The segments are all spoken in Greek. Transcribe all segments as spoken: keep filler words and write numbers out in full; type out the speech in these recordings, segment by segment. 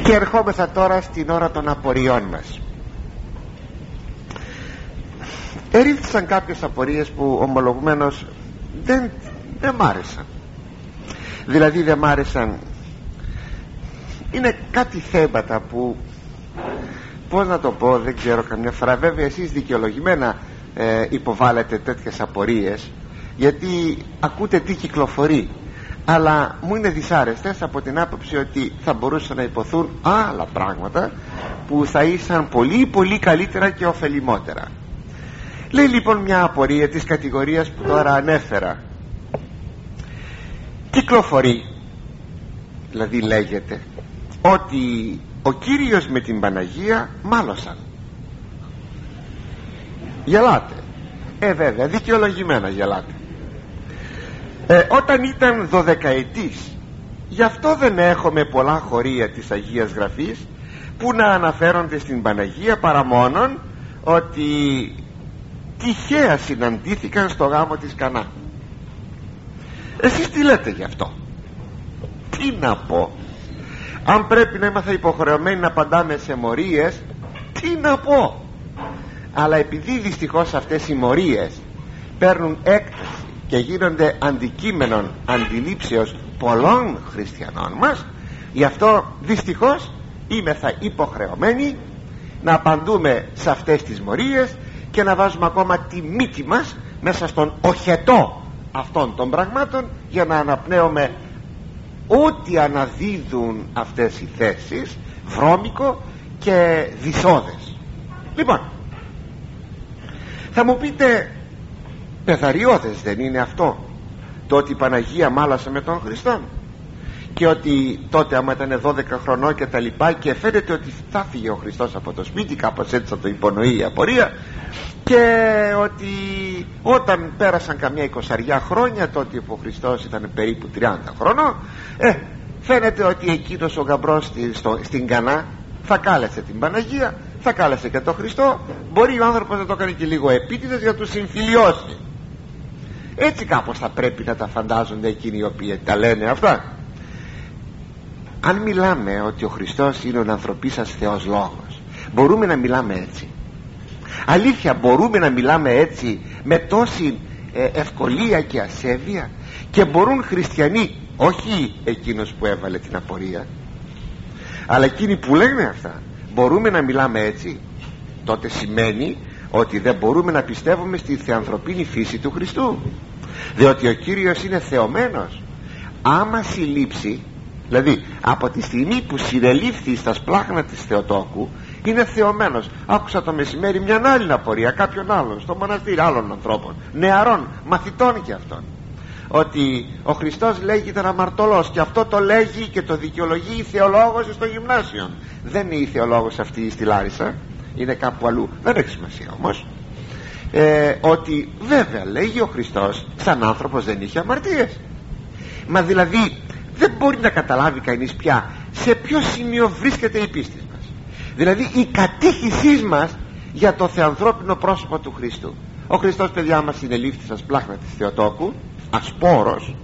Και ερχόμεθα τώρα στην ώρα των απορριών μας. Ερήφθησαν κάποιες απορίες που ομολογουμένως δεν, δεν μ' άρεσαν. Δηλαδή δεν μ' άρεσαν. Είναι κάτι θέματα που, πώς να το πω, δεν ξέρω καμιά φορά. Βέβαια εσείς δικαιολογημένα ε, υποβάλλετε τέτοιες απορίες, γιατί ακούτε τι κυκλοφορεί, αλλά μου είναι δυσάρεστες από την άποψη ότι θα μπορούσαν να υποθούν άλλα πράγματα που θα ήσαν πολύ πολύ καλύτερα και ωφελημότερα. Λέει λοιπόν μια απορία της κατηγορίας που τώρα ανέφερα. Κυκλοφορεί, δηλαδή λέγεται, ότι ο Κύριος με την Παναγία μάλωσαν. Γελάτε. Ε βέβαια δικαιολογημένα γελάτε. ε, Όταν ήταν δωδεκαετής, γι' αυτό δεν έχουμε πολλά χωρία της Αγίας Γραφής που να αναφέρονται στην Παναγία, παρά μόνον ότι τυχαία συναντήθηκαν στο γάμο της Κανά. Εσείς τι λέτε γι' αυτό? Τι να πω? Αν πρέπει να είμαστε υποχρεωμένοι να απαντάμε σε μορίες, τι να πω? Αλλά επειδή δυστυχώς αυτές οι μορίες παίρνουν έκταση και γίνονται αντικείμενον αντιλήψεως πολλών χριστιανών μας, γι' αυτό δυστυχώς είμεθα υποχρεωμένοι να απαντούμε σε αυτές τις μορίες και να βάζουμε ακόμα τη μύτη μας μέσα στον οχετό αυτών των πραγμάτων, για να αναπνέουμε ό,τι αναδίδουν αυτές οι θέσεις, βρώμικο και δυσόδες. Λοιπόν, θα μου πείτε, πεθαριώδες δεν είναι αυτό το ότι η Παναγία μάλασε με τον Χριστό, και ότι τότε άμα ήταν δώδεκα χρονών και τα λοιπά, και φαίνεται ότι θα φύγε ο Χριστός από το σπίτι, κάπως έτσι θα το υπονοεί η απορία, και ότι όταν πέρασαν καμιά εικοσαριά χρόνια, τότε που ο Χριστός ήταν περίπου τριάντα χρονών, ε, φαίνεται ότι εκείνος ο γαμπρός στη, στο, στην Κανά θα κάλεσε την Παναγία, θα κάλεσε και τον Χριστό. Μπορεί ο άνθρωπος να το κάνει και λίγο επίτηδες για να τους συμφιλιώσει. Έτσι κάπως θα πρέπει να τα φαντάζονται εκείνοι οι οποίοι τα λένε αυτά. Αν μιλάμε ότι ο Χριστός είναι ο ανθρωπίσας Θεός Λόγος, μπορούμε να μιλάμε έτσι? Αλήθεια, μπορούμε να μιλάμε έτσι με τόση ε, ευκολία και ασέβεια? Και μπορούν χριστιανοί, όχι εκείνος που έβαλε την απορία, αλλά εκείνοι που λένε αυτά, μπορούμε να μιλάμε έτσι? Τότε σημαίνει ότι δεν μπορούμε να πιστεύουμε στη θεανθρωπίνη φύση του Χριστού, διότι ο Κύριος είναι θεωμένος. Άμα συλλήψει, δηλαδή από τη στιγμή που συνελήφθη στα σπλάχνα της Θεοτόκου, είναι θεωμένος. Άκουσα το μεσημέρι μια άλλη απορία κάποιον άλλον στο μοναστήρι, άλλων ανθρώπων, νεαρών, μαθητών και αυτών, ότι ο Χριστός λέγει ήταν αμαρτωλός, και αυτό το λέγει και το δικαιολογεί η θεολόγος στο γυμνάσιο. Δεν είναι η θεολόγος αυτή στη Λάρισα, είναι κάπου αλλού, δεν έχει σημασία όμως. ε, Ότι βέβαια λέγει ο Χριστός σαν άνθρωπος δεν είχε αμαρτίες. Μα δηλαδή δεν μπορεί να καταλάβει κανείς πια σε ποιο σημείο βρίσκεται η πίστη μας, δηλαδή η κατήχησή μας για το θεανθρώπινο πρόσωπο του Χριστού. Ο Χριστός, παιδιά μας, συνελήφθη στα σπλάχνα της Θεοτόκου, ασπόρος,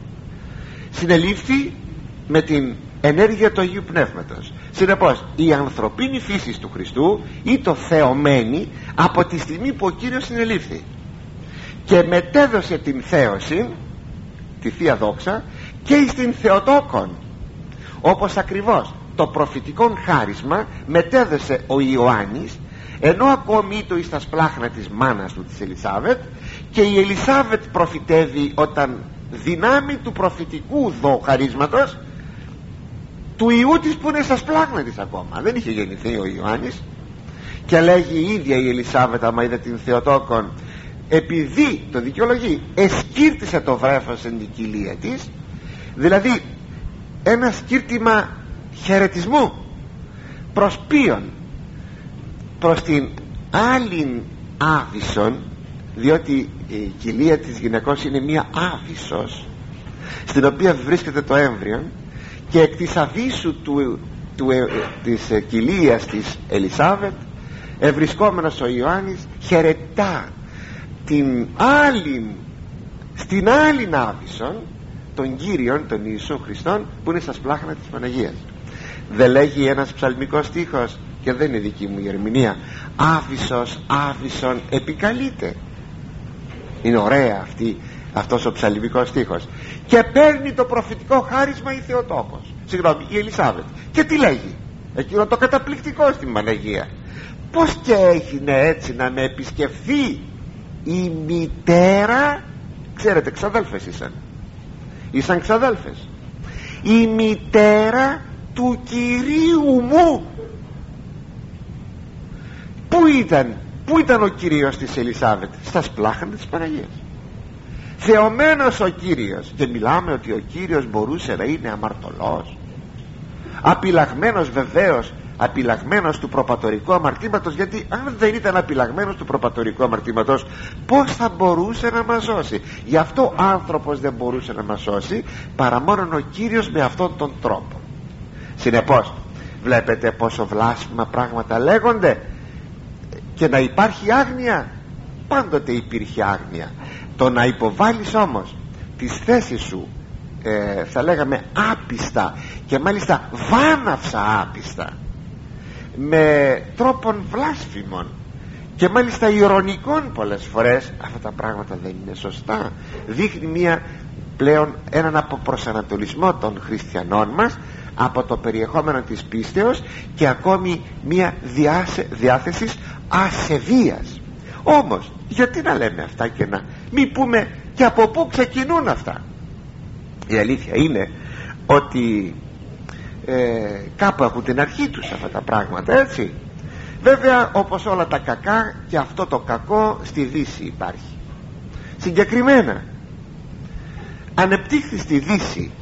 συνελήφθη με την ενέργεια του Αγίου Πνεύματος. Συνεπώς η ανθρωπίνη φύση του Χριστού ήταν θεωμένη από τη στιγμή που ο Κύριος συνελήφθη, και μετέδωσε την θέωση, τη Θεία Δόξα, και στην Θεοτόκον, όπως ακριβώς το προφητικόν χάρισμα μετέδωσε ο Ιωάννης, ενώ ακόμη ήτο εις τα σπλάχνα της μάνας του, της Ελισάβετ, και η Ελισάβετ προφητεύει όταν δυνάμει του προφητικού δω χαρίσματος του Ιού της που είναι στα σπλάχνα της ακόμα, δεν είχε γεννηθεί ο Ιωάννης, και λέγει η ίδια η Ελισάβετ, άμα είδε την Θεοτόκον, επειδή το δικαιολογεί, εσκύρτησε το βρέφος εν την κοιλία της, δηλαδή ένα σκύρτημα χαιρετισμού προς ποιον? Προς την άλλην άβυσσον, διότι η κοιλία της γυναικός είναι μία άβυσσος στην οποία βρίσκεται το έμβριο, και εκ της αβύσσου του, του, της κοιλίας της Ελισάβετ ευρισκόμενος ο Ιωάννης χαιρετά την άλλην, στην άλλην άβυσσον, τον Κύριον, τον Ιησού Χριστόν, που είναι στα σπλάχνα της Παναγίας. Δεν λέγει ένας ψαλμικός στίχος, και δεν είναι δική μου η ερμηνεία, Άβυσσος άβυσσον επικαλείται? Είναι ωραία αυτή, αυτός ο ψαλμικός στίχος. Και παίρνει το προφητικό χάρισμα η Θεοτόκος, συγγνώμη, η Ελισάβετ, και τι λέγει εκείνο το καταπληκτικό στην Παναγία? Πως και έγινε έτσι να με επισκεφθεί η μητέρα, ξέρετε, ξαδέλφες ήσαν, ήσαν ξαδέλφες, η μητέρα του Κυρίου μου. Πού ήταν, πού ήταν ο Κύριος της Ελισάβετ? Στα σπλάχνα της Παναγίας. Θεωμένος ο Κύριος. Και μιλάμε ότι ο Κύριος μπορούσε να είναι αμαρτωλός, απειλαγμένος, βεβαίως απειλαγμένος του προπατορικού αμαρτήματος, γιατί αν δεν ήταν απειλαγμένος του προπατορικού αμαρτήματος, πως θα μπορούσε να μας σώσει? Γι' αυτό ο άνθρωπος δεν μπορούσε να μας σώσει παρά μόνο ο Κύριος με αυτόν τον τρόπο. Συνεπώς βλέπετε πόσο βλάσφημα πράγματα λέγονται. Και να υπάρχει άγνοια, πάντοτε υπήρχε άγνοια. Το να υποβάλεις όμως τις θέσεις σου, ε, θα λέγαμε άπιστα, και μάλιστα βάναυσα άπιστα, με τρόπον βλάσφημων και μάλιστα ηρωνικών πολλές φορές, αυτά τα πράγματα δεν είναι σωστά. Δείχνει μια, πλέον έναν αποπροσανατολισμό των χριστιανών μας από το περιεχόμενο της πίστεως, και ακόμη μια διάσε, διάθεση ασεβίας. Όμως γιατί να λέμε αυτά και να μην πούμε και από πού ξεκινούν αυτά? Η αλήθεια είναι ότι ε, κάπου έχουν την αρχή τους αυτά τα πράγματα, έτσι. Βέβαια, όπως όλα τα κακά, και αυτό το κακό στη Δύση υπάρχει. Συγκεκριμένα ανεπτύχθη στη Δύση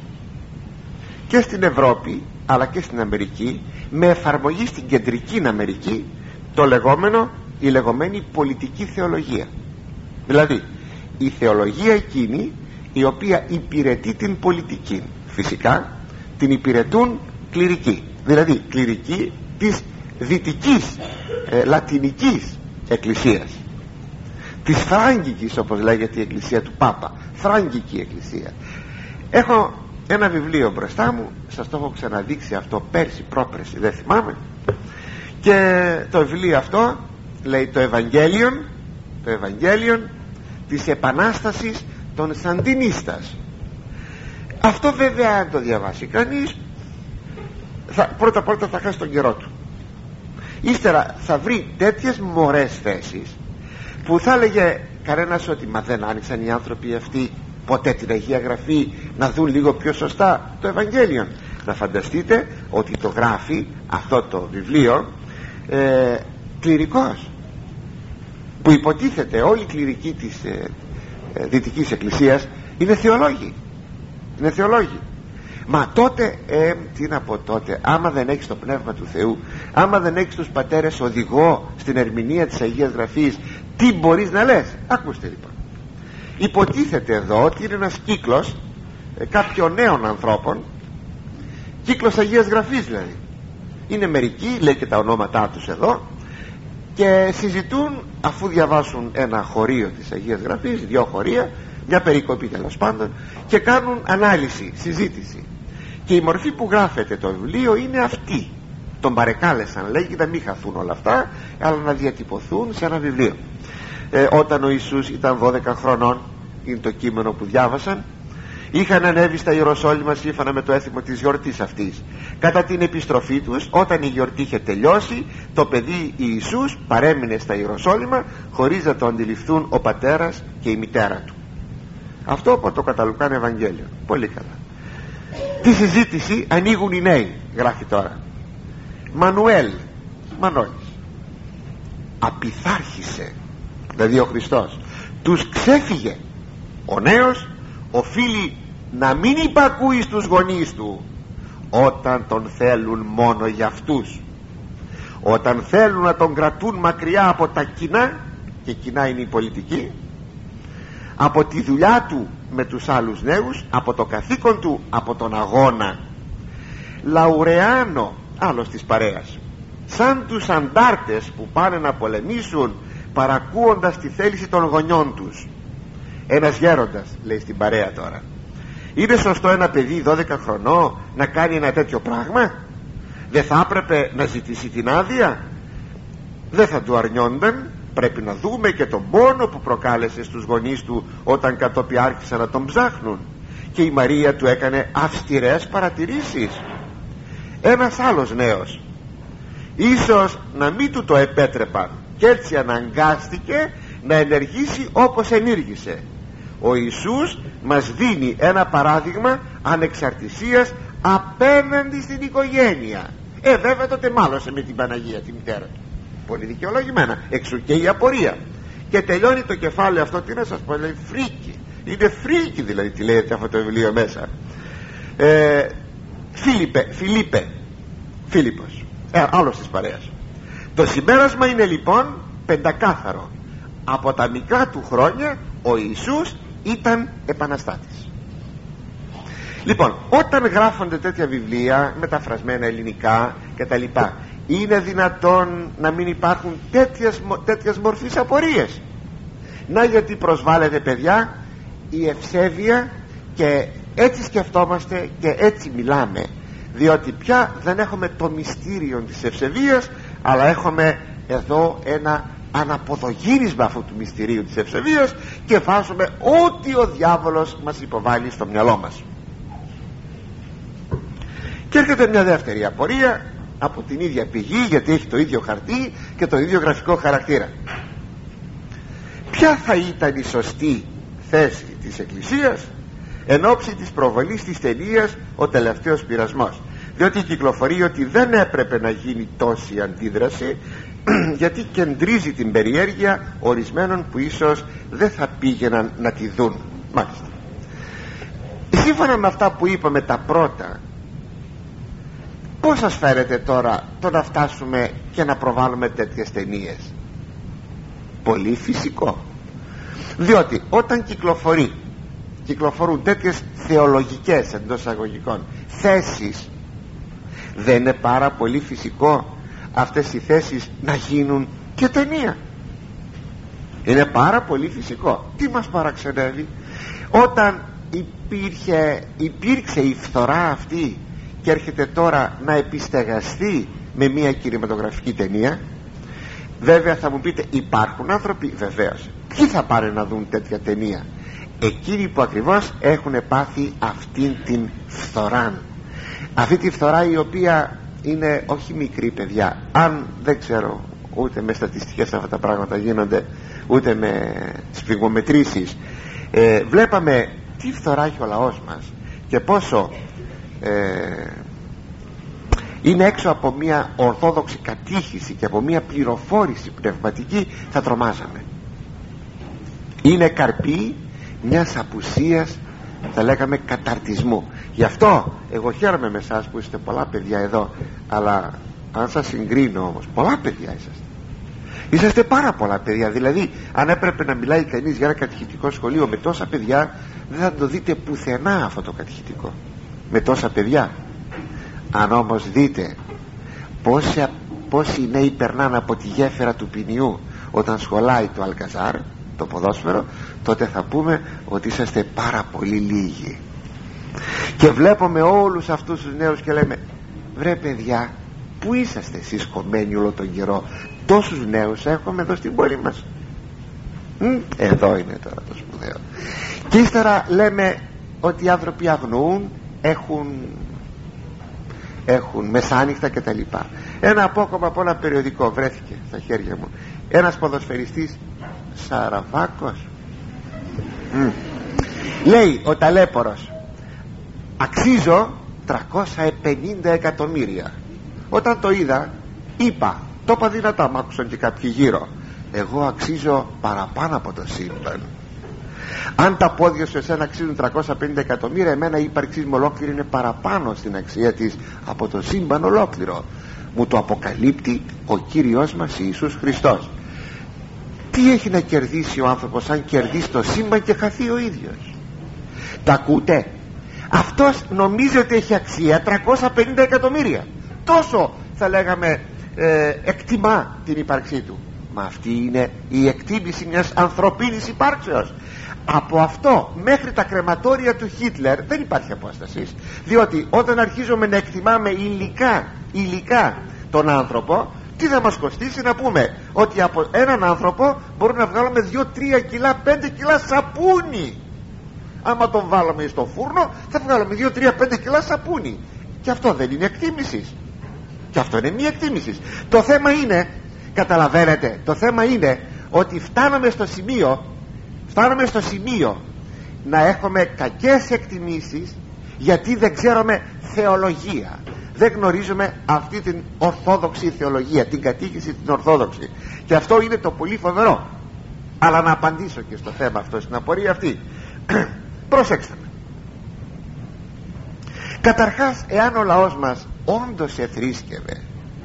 και στην Ευρώπη αλλά και στην Αμερική, με εφαρμογή στην κεντρική Αμερική, το λεγόμενο, η λεγόμενη πολιτική θεολογία. Δηλαδή η θεολογία εκείνη η οποία υπηρετεί την πολιτική. Φυσικά την υπηρετούν κληρικοί, δηλαδή κληρικοί της δυτικής ε, λατινικής εκκλησίας, της θράγγικης, όπως λέγεται η εκκλησία του Πάπα, θράγγικη εκκλησία. Έχω ένα βιβλίο μπροστά μου, σας το έχω ξαναδείξει αυτό πέρσι, πρόπερσι, δεν θυμάμαι, και το βιβλίο αυτό λέει το Ευαγγέλιον, το Ευαγγέλιον της Επανάστασης των Σαντινίστας. Αυτό βέβαια αν το διαβάσει κανείς, θα, πρώτα πρώτα θα χάσει τον καιρό του. Ύστερα θα βρει τέτοιες μωρές θέσεις που θα έλεγε κανένας ότι μα δεν άνοιξαν οι άνθρωποι αυτοί ποτέ την Αγία Γραφή να δουν λίγο πιο σωστά το Ευαγγέλιο? Να φανταστείτε ότι το γράφει αυτό το βιβλίο ε, κληρικός, που υποτίθεται όλοι οι κληρικοί της ε, ε, Δυτικής Εκκλησίας είναι θεολόγοι, είναι θεολόγοι. Μα τότε, ε, τι να πω τότε, άμα δεν έχεις το Πνεύμα του Θεού, άμα δεν έχεις τους πατέρες οδηγό στην ερμηνεία της Αγίας Γραφής, τι μπορείς να λες? Ακούστε λοιπόν, υποτίθεται εδώ ότι είναι ένας κύκλος ε, κάποιων νέων ανθρώπων, κύκλος Αγίας Γραφής δηλαδή. Είναι μερικοί, λέει και τα ονόματά τους εδώ, και συζητούν, αφού διαβάσουν ένα χωρίο της Αγίας Γραφής, δυο χωρία, μια περικοπή τέλος πάντων, και κάνουν ανάλυση, συζήτηση. Και η μορφή που γράφεται το βιβλίο είναι αυτή. Τον παρεκάλεσαν, λέγει, να μην χαθούν όλα αυτά, αλλά να διατυπωθούν σε ένα βιβλίο. ε, Όταν ο Ιησούς ήταν δώδεκα χρονών, είναι το κείμενο που διάβασαν, είχαν ανέβει στα Ιεροσόλυμα σύμφωνα με το έθιμο της γιορτής αυτής. Κατά την επιστροφή τους, όταν η γιορτή είχε τελειώσει, το παιδί Ιησούς παρέμεινε στα Ιεροσόλυμα χωρίς να το αντιληφθούν ο πατέρας και η μητέρα του. Αυτό από το Καταλουκάν Ευαγγέλιο. Πολύ καλά. Τη συζήτηση ανοίγουν οι νέοι, γράφει τώρα. Μανουέλ, Μανώλης, απειθάρχησε, δηλαδή ο Χριστός, τους ξέφυγε. Ο νέος οφείλει να μην υπακούει στους γονείς του όταν τον θέλουν μόνο για αυτούς, όταν θέλουν να τον κρατούν μακριά από τα κοινά, και κοινά είναι η πολιτική, από τη δουλειά του με τους άλλους νέους, από το καθήκον του, από τον αγώνα. Λαουρεάνο, άλλος της παρέας, σαν τους αντάρτες που πάνε να πολεμήσουν παρακούοντας τη θέληση των γονιών τους. Ένας γέροντας, λέει στην παρέα τώρα, είναι σωστό ένα παιδί δώδεκα χρονών να κάνει ένα τέτοιο πράγμα? δεν θα έπρεπε να ζητήσει την άδεια? Δεν θα του αρνιόνταν? Πρέπει να δούμε και τον πόνο που προκάλεσε στους γονείς του όταν κατόπι άρχισαν να τον ψάχνουν, και η Μαρία του έκανε αυστηρές παρατηρήσεις. Ένας άλλος νέος ίσως να μην του το επέτρεπαν και έτσι αναγκάστηκε να ενεργήσει όπως ενήργησε. Ο Ιησούς μας δίνει ένα παράδειγμα ανεξαρτησίας απέναντι στην οικογένεια. Ε βέβαια τότε μάλωσε με την Παναγία τη μητέρα του, πολύ δικαιολογημένα, εξού και η απορία. Και τελειώνει το κεφάλαιο αυτό, τι να σας πω, λέει φρίκι. Είναι φρίκι δηλαδή, τι λέει αυτό το βιβλίο μέσα. ε, Φίλιππε, Φιλίππε Φίλιππος, ε, άλλος της παρέας. Το συμπέρασμα είναι λοιπόν πεντακάθαρο. Από τα μικρά του χρόνια ο Ιησούς ήταν επαναστάτης. Λοιπόν, όταν γράφονται τέτοια βιβλία μεταφρασμένα ελληνικά και τα λοιπά, είναι δυνατόν να μην υπάρχουν τέτοιες, τέτοιες μορφής απορίες? Να γιατί προσβάλλεται, παιδιά, η ευσέβεια, και έτσι σκεφτόμαστε και έτσι μιλάμε, διότι πια δεν έχουμε το μυστήριο της ευσεβίας, αλλά έχουμε εδώ ένα αναποδογύρισμα αυτού του μυστηρίου της ευσεβίας και βάζουμε ό,τι ο διάβολος μας υποβάλλει στο μυαλό μας. Και έρχεται μια δεύτερη απορία από την ίδια πηγή, γιατί έχει το ίδιο χαρτί και το ίδιο γραφικό χαρακτήρα. Ποια θα ήταν η σωστή θέση της Εκκλησίας εν ώψη της προβολής της ταινίας «Ο τελευταίος πειρασμός»? Διότι κυκλοφορεί ότι δεν έπρεπε να γίνει τόση αντίδραση, γιατί κεντρίζει την περιέργεια ορισμένων που ίσως δεν θα πήγαιναν να τη δουν. Μάλιστα, σύμφωνα με αυτά που είπαμε τα πρώτα, πώς σας φαίνεται τώρα το να φτάσουμε και να προβάλλουμε τέτοιες ταινίες? Πολύ φυσικό, διότι όταν κυκλοφορεί κυκλοφορούν τέτοιες θεολογικές εντός αγωγικών θέσεις, δεν είναι πάρα πολύ φυσικό αυτές οι θέσεις να γίνουν και ταινία? Είναι πάρα πολύ φυσικό. Τι μας παραξενεύει? Όταν υπήρχε, υπήρξε η φθορά αυτή και έρχεται τώρα να επιστεγαστεί με μια κινηματογραφική ταινία, βέβαια θα μου πείτε, υπάρχουν άνθρωποι, βεβαίως. Ποιοι θα πάνε να δουν τέτοια ταινία? Εκείνοι που ακριβώς έχουν πάθει αυτήν την φθορά, αυτή τη φθορά η οποία είναι όχι μικρή, παιδιά. Αν δεν ξέρω, ούτε με στατιστικές αυτά τα πράγματα γίνονται, ούτε με σφιγμομετρήσεις, ε, βλέπαμε τι φθορά έχει ο λαός μας και πόσο ε, είναι έξω από μια ορθόδοξη κατήχηση και από μια πληροφόρηση πνευματική, θα τρομάζαμε. Είναι καρπή μιας απουσίας, θα λέγαμε, καταρτισμού. Γι' αυτό εγώ χαίρομαι με εσάς που είστε πολλά παιδιά εδώ, αλλά αν σας συγκρίνω όμως, πολλά παιδιά είσαστε. Είσαστε πάρα πολλά παιδιά. Δηλαδή αν έπρεπε να μιλάει κανείς για ένα κατηχητικό σχολείο με τόσα παιδιά, δεν θα το δείτε πουθενά αυτό το κατηχητικό με τόσα παιδιά. Αν όμως δείτε πόσοι, πόσοι νέοι περνάνε από τη γέφυρα του ποινιού όταν σχολάει το Αλκαζάρ, το ποδόσφαιρο, τότε θα πούμε ότι είσαστε πάρα πολύ λίγοι. Και βλέπουμε όλους αυτούς τους νέους και λέμε, βρε παιδιά, πού είσαστε εσείς κομμένοι όλο τον καιρό? Τόσους νέους έχουμε εδώ στην πόλη μας. Μ, εδώ είναι τώρα το σπουδαίο. Και ύστερα λέμε ότι οι άνθρωποι αγνοούν, έχουν έχουν μεσάνυχτα και τα λοιπά. Ένα απόκομμα από ένα περιοδικό βρέθηκε στα χέρια μου, ένας ποδοσφαιριστής Σαραβάκος, mm. λέει ο ταλέπορος, αξίζω τριακόσια πενήντα εκατομμύρια. Όταν το είδα είπα, το είπα δυνατά, μ' άκουσαν και κάποιοι γύρω, εγώ αξίζω παραπάνω από το σύμπαν. Αν τα πόδια σου εσένα αξίζουν τριακόσια πενήντα εκατομμύρια, εμένα η ύπαρξή μου ολόκληρη είναι παραπάνω στην αξία της από το σύμπαν ολόκληρο. Μου το αποκαλύπτει ο Κύριος μας Ιησούς Χριστός. Τι έχει να κερδίσει ο άνθρωπος αν κερδίσει το σύμπαν και χαθεί ο ίδιος? Τα ακούτε? Αυτός νομίζει ότι έχει αξία τριακόσια πενήντα εκατομμύρια. Τόσο θα λέγαμε ε, εκτιμά την ύπαρξή του. Μα αυτή είναι η εκτίμηση μιας ανθρωπίνης υπάρξεως. Από αυτό μέχρι τα κρεματόρια του Χίτλερ δεν υπάρχει απόσταση, διότι όταν αρχίζουμε να εκτιμάμε υλικά υλικά τον άνθρωπο, τι θα μας κοστίσει να πούμε ότι από έναν άνθρωπο μπορούμε να βγάλουμε δύο τρία κιλά, πέντε κιλά σαπούνι. Άμα τον βάλουμε στο φούρνο θα βγάλουμε δύο τρία πέντε κιλά σαπούνι. Και αυτό δεν είναι εκτίμηση. Και αυτό είναι μία εκτίμηση. Το θέμα είναι, καταλαβαίνετε, το θέμα είναι ότι φτάνουμε στο σημείο φτάνουμε στο σημείο να έχουμε κακές εκτιμήσεις, γιατί δεν ξέρουμε θεολογία, δεν γνωρίζουμε αυτή την ορθόδοξη θεολογία, την κατοίκηση την ορθόδοξη. Και αυτό είναι το πολύ φοβερό. Αλλά να απαντήσω και στο θέμα αυτό, στην απορία αυτή. Προσέξτε με. Καταρχάς, εάν ο λαός μας όντως εθρίσκευε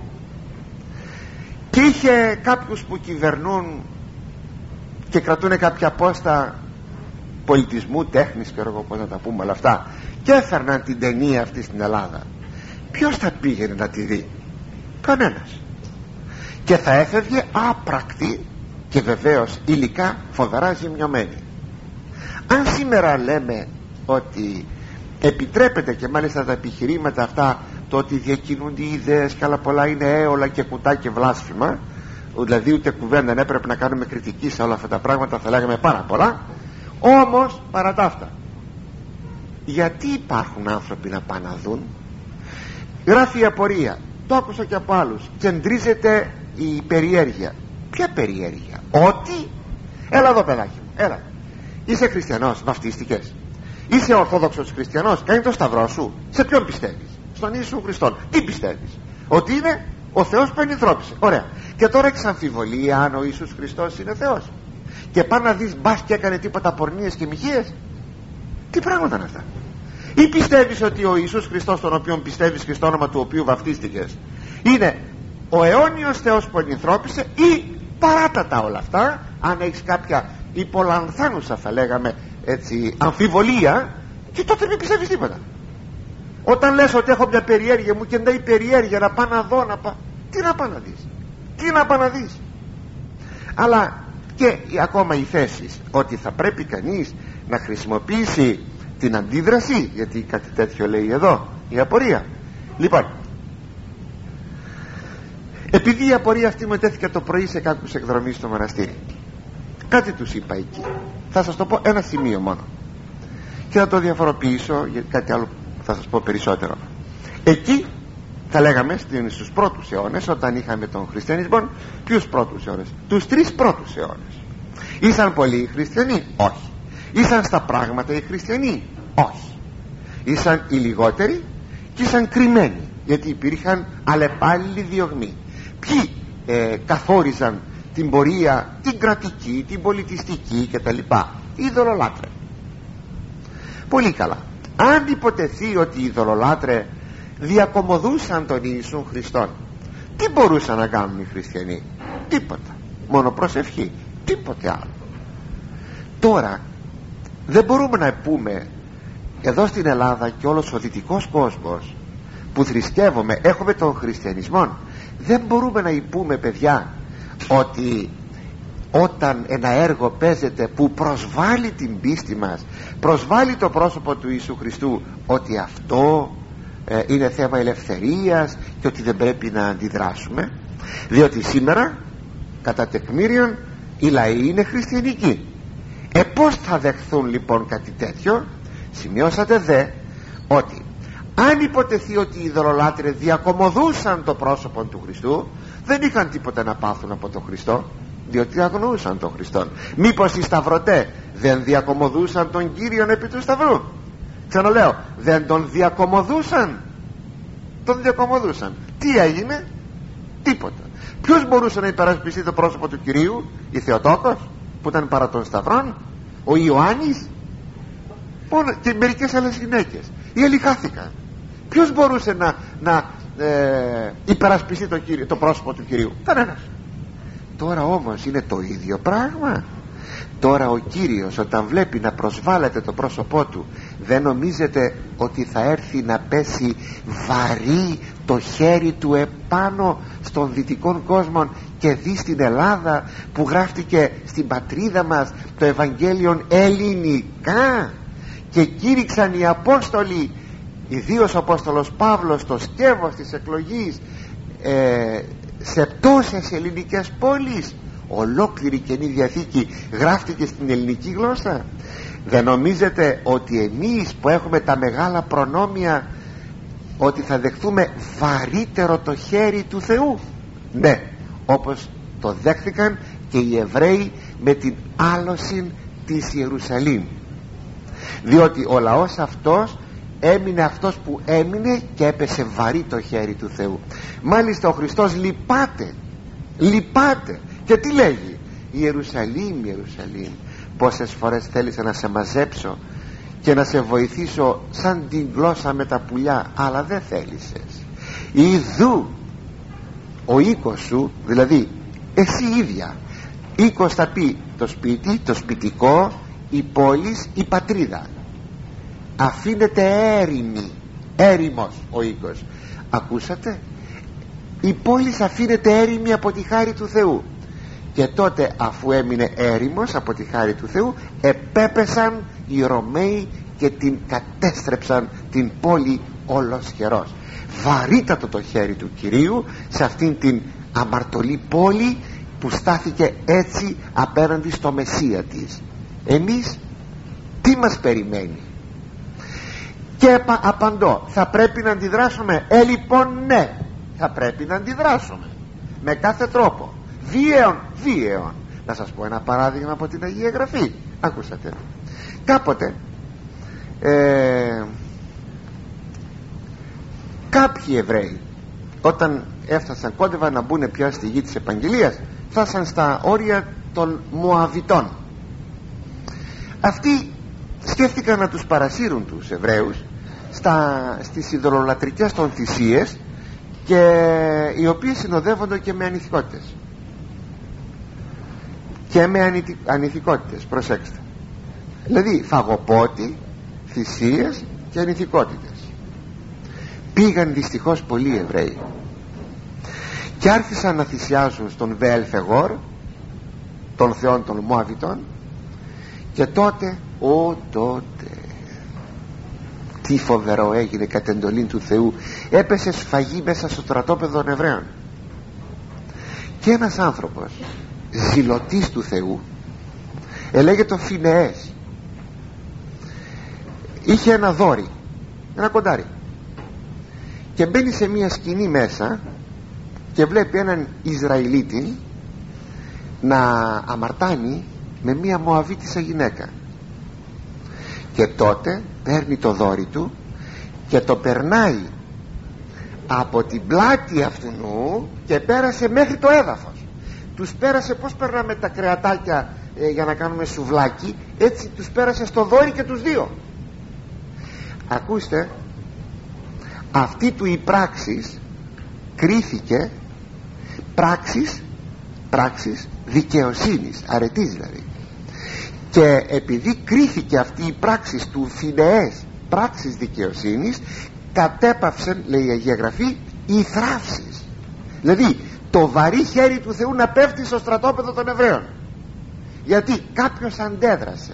και είχε κάποιους που κυβερνούν και κρατούν κάποια πόστα πολιτισμού, τέχνης και εγώ πώς να τα πούμε όλα αυτά, και έφερναν την ταινία αυτή στην Ελλάδα, ποιος θα πήγαινε να τη δει? Κανένας. Και θα έφευγε άπρακτη και βεβαίως υλικά φοβερά ζημιωμένη. Αν σήμερα λέμε ότι επιτρέπεται, και μάλιστα τα επιχειρήματα αυτά, το ότι διακινούνται οι ιδέες και άλλα πολλά είναι έολα και κουτά και βλάσφημα, δηλαδή ούτε κουβέντα δεν έπρεπε να κάνουμε κριτική σε όλα αυτά τα πράγματα, θα λέγαμε πάρα πολλά. Όμως παρά τα αυτά, γιατί υπάρχουν άνθρωποι να πάνε να δουν? Γράφει η απορία, το άκουσα και από άλλους, κεντρίζεται η περιέργεια. Ποια περιέργεια? Ότι έλα εδώ παιδάκι μου, έλα, είσαι χριστιανός, βαφτίστηκες, είσαι ορθόδοξος χριστιανός, κάνει το σταυρό σου, σε ποιον πιστεύεις? Στον Ιησού Χριστόν. Τι πιστεύεις? Ότι είναι ο Θεός που ενηθρώπισε. Ωραία. Και τώρα έχεις αμφιβολία αν ο Ιησούς Χριστός είναι Θεός, και πά να δεις μπας και έκανε τίποτα πορνείες και μοιχείες? Τι πράγματα είναι αυτά? Ή πιστεύεις ότι ο Ιησούς Χριστός, τον οποίον πιστεύεις και στο όνομα του οποίου βαφτίστηκες, είναι ο αιώνιος Θεός που ενηθρώπισε, ή παράτατα όλα αυτά, αν έχεις κάποια υπολανθάνουσα, θα λέγαμε έτσι, αμφιβολία, και τότε μην πιστεύεις τίποτα. Όταν λες ότι έχω μια περιέργεια, μου και η περιέργεια να πάω να δω, να πά... τι να πάω να δεις? Τι να πάω να δεις? Αλλά και ακόμα οι θέσεις ότι θα πρέπει κανείς να χρησιμοποιήσει την αντίδραση, γιατί κάτι τέτοιο λέει εδώ η απορία. Λοιπόν, επειδή η απορία αυτή μου τέθηκε το πρωί σε κάποιους εκδρομείς στο μοναστήρι, κάτι τους είπα εκεί. Θα σας το πω ένα σημείο μόνο και θα το διαφοροποιήσω, γιατί κάτι άλλο θα σας πω περισσότερο. Εκεί θα λέγαμε στους πρώτους αιώνες, όταν είχαμε τον χριστιανισμό, ποιους πρώτους αιώνες? Τους τρεις πρώτους αιώνες. Ήσαν πολλοί οι χριστιανοί? Όχι. Ήσαν στα πράγματα οι χριστιανοί? Όχι. Ήσαν οι λιγότεροι και ήσαν κρυμμένοι, γιατί υπήρχαν αλλεπάλληλοι διωγμοί. Ποιοι ε, καθόριζαν την πορεία, την κρατική, την πολιτιστική κτλ? Οι ειδωλολάτρε. Πολύ καλά. Αν υποτεθεί ότι οι ειδωλολάτρε διακομωδούσαν τον Ιησού Χριστόν, τι μπορούσαν να κάνουν οι χριστιανοί? Τίποτα. Μόνο προσευχή, τίποτε άλλο. Τώρα δεν μπορούμε να πούμε εδώ στην Ελλάδα και όλος ο δυτικός κόσμος που θρησκεύουμε, έχουμε τον χριστιανισμό, δεν μπορούμε να πούμε, παιδιά, ότι όταν ένα έργο παίζεται που προσβάλλει την πίστη μας, προσβάλλει το πρόσωπο του Ιησού Χριστού, ότι αυτό ε, είναι θέμα ελευθερίας και ότι δεν πρέπει να αντιδράσουμε? Διότι σήμερα κατά τεκμήριον οι λαοί είναι χριστιανικοί. Ε πως θα δεχθούν λοιπόν κάτι τέτοιο? Σημειώσατε δε ότι αν υποτεθεί ότι οι ειδωλολάτρες διακομωδούσαν το πρόσωπο του Χριστού, δεν είχαν τίποτα να πάθουν από τον Χριστό, διότι αγνοούσαν τον Χριστόν. Μήπως οι σταυρωτέ δεν διακομωδούσαν τον Κύριον επί του σταυρού? Ξαναλέω, δεν τον διακομωδούσαν? Τον διακομωδούσαν. Τι έγινε? Τίποτα. Ποιος μπορούσε να υπερασπιστεί το πρόσωπο του Κυρίου? Η Θεοτόκος που ήταν παρά των σταυρών, ο Ιωάννης, και μερικές άλλες γυναίκες. Οι άλλοι χάθηκαν. Ποιος μπορούσε να, να ε, υπερασπιστεί το, κύριο, το πρόσωπο του Κυρίου? Κανένας. Τώρα όμως είναι το ίδιο πράγμα. Τώρα ο Κύριος, όταν βλέπει να προσβάλλεται το πρόσωπό του, δεν νομίζετε ότι θα έρθει να πέσει βαρύ το χέρι του επάνω στον δυτικών κόσμο και δει στην Ελλάδα που γράφτηκε στην πατρίδα μας το Ευαγγέλιο ελληνικά και κήρυξαν οι Απόστολοι ιδίως ο Απόστολος Παύλος το σκεύος της εκλογής ε, σε τόσες ελληνικές πόλεις, ολόκληρη Καινή Διαθήκη γράφτηκε στην ελληνική γλώσσα. Δεν νομίζετε ότι εμείς που έχουμε τα μεγάλα προνόμια ότι θα δεχθούμε βαρύτερο το χέρι του Θεού? Ναι, όπως το δέχθηκαν και οι Εβραίοι με την άλωση της Ιερουσαλήμ, διότι ο λαός αυτός έμεινε αυτός που έμεινε και έπεσε βαρύ το χέρι του Θεού. Μάλιστα ο Χριστός λυπάται, λυπάται και τι λέγει? Ιερουσαλήμ, Ιερουσαλήμ, πόσες φορές θέλησα να σε μαζέψω και να σε βοηθήσω σαν την γλώσσα με τα πουλιά, αλλά δεν θέλησες. Ιδού ο οίκος σου, δηλαδή εσύ ίδια. Οίκος θα πει το σπίτι, το σπιτικό, η πόλη, η πατρίδα. Αφήνεται έρημη, έρημος ο οίκος. Ακούσατε? Η πόλη αφήνεται έρημη από τη χάρη του Θεού. Και τότε, αφού έμεινε έρημος από τη χάρη του Θεού, επέπεσαν οι Ρωμαίοι και την κατέστρεψαν την πόλη ολοσχερός. Βαρύτατο το χέρι του Κυρίου σε αυτήν την αμαρτωλή πόλη που στάθηκε έτσι απέναντι στο Μεσσία της. Εμείς τι μας περιμένει? Και απαντώ, θα πρέπει να αντιδράσουμε. Ε λοιπόν ναι, θα πρέπει να αντιδράσουμε με κάθε τρόπο, βίαιον, βίαιον. Να σας πω ένα παράδειγμα από την Αγία Γραφή. Ακούσατε? Κάποτε ε, κάποιοι Εβραίοι, όταν έφτασαν, κόντευαν να μπουν πια στη γη της Επαγγελίας, φτάσαν στα όρια των Μωαβιτών. Αυτοί σκέφτηκαν να τους παρασύρουν τους Εβραίους στα, στις ειδωλολατρικές των θυσίες, και οι οποίες συνοδεύονται και με ανηθικότητες και με ανηθι, ανηθικότητες, προσέξτε, δηλαδή φαγοπότη, θυσίες και ανηθικότητες. Πήγαν δυστυχώς πολλοί Εβραίοι και άρχισαν να θυσιάζουν στον Βεελφεγόρ, των θεών των Μωαβιτών, και τότε, ο τότε τι φοβερό έγινε κατ' εντολή του Θεού. Έπεσε σφαγή μέσα στο στρατόπεδο των Εβραίων, και ένας άνθρωπος ζηλωτής του Θεού, ελέγεται ο Φινεές, είχε ένα δόρυ, ένα κοντάρι, και μπαίνει σε μια σκηνή μέσα και βλέπει έναν Ισραηλίτη να αμαρτάνει με μια Μωαβίτισσα γυναίκα. Και τότε παίρνει το δόρυ του και το περνάει από την πλάτη αυτού και πέρασε μέχρι το έδαφος. Τους πέρασε, πως περνάμε τα κρεατάκια ε, για να κάνουμε σουβλάκι, έτσι τους πέρασε στο δόρυ και τους δύο. Ακούστε, αυτή του η πράξης κρίθηκε πράξης, πράξης δικαιοσύνης, αρετής δηλαδή. Και επειδή κρίθηκε αυτή η πράξη του Φινεές πράξης δικαιοσύνης, κατέπαυσεν, λέει η Αγία Γραφή, οι θράψεις, δηλαδή το βαρύ χέρι του Θεού να πέφτει στο στρατόπεδο των Εβραίων, γιατί κάποιος αντέδρασε.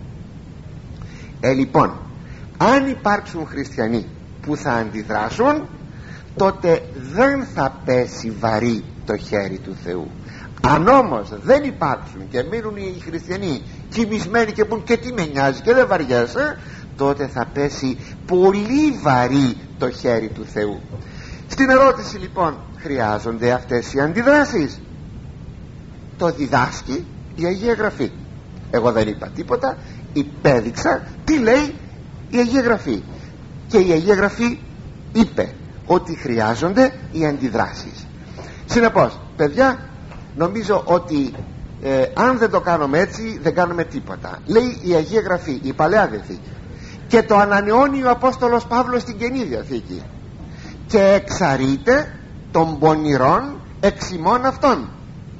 Ε λοιπόν, αν υπάρξουν χριστιανοί που θα αντιδράσουν, τότε δεν θα πέσει βαρύ το χέρι του Θεού. Αν όμως δεν υπάρξουν και μείνουν οι χριστιανοί κοιμισμένοι και πούν και τι με νοιάζει και δεν βαριέσαι, τότε θα πέσει πολύ βαρύ το χέρι του Θεού. Στην ερώτηση λοιπόν, χρειάζονται αυτές οι αντιδράσεις? Το διδάσκει η Αγία Γραφή. Εγώ δεν είπα τίποτα, υπέδειξα τι λέει η Αγία Γραφή, και η Αγία Γραφή είπε ότι χρειάζονται οι αντιδράσεις. Συνεπώς, παιδιά, νομίζω ότι ε, αν δεν το κάνουμε έτσι δεν κάνουμε τίποτα. Λέει η Αγία Γραφή, η Παλαιά Διαθήκη, και το ανανεώνει ο Απόστολος Παύλος στην Καινή Διαθήκη, και εξαρρείται των πονηρών εξ ημών αυτών.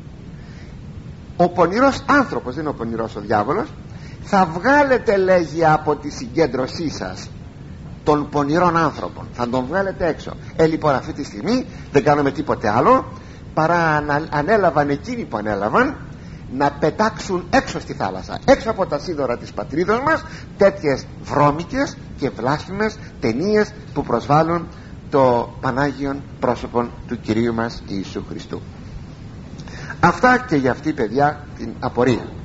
Ο πονηρός άνθρωπος, δεν είναι ο πονηρός ο διάβολος, θα βγάλετε, λέγει, από τη συγκέντρωσή σας των πονηρών άνθρωπων, θα τον βγάλετε έξω. Ε λοιπόν, αυτή τη στιγμή δεν κάνουμε τίποτε άλλο παρά να ανέλαβαν εκείνοι που ανέλαβαν να πετάξουν έξω στη θάλασσα, έξω από τα σύνορα της πατρίδος μας, τέτοιες βρώμικες και βλάσφημες ταινίες που προσβάλλουν το Πανάγιον πρόσωπον του Κυρίου μας Ιησού Χριστού. Αυτά και για αυτή, παιδιά, την απορία.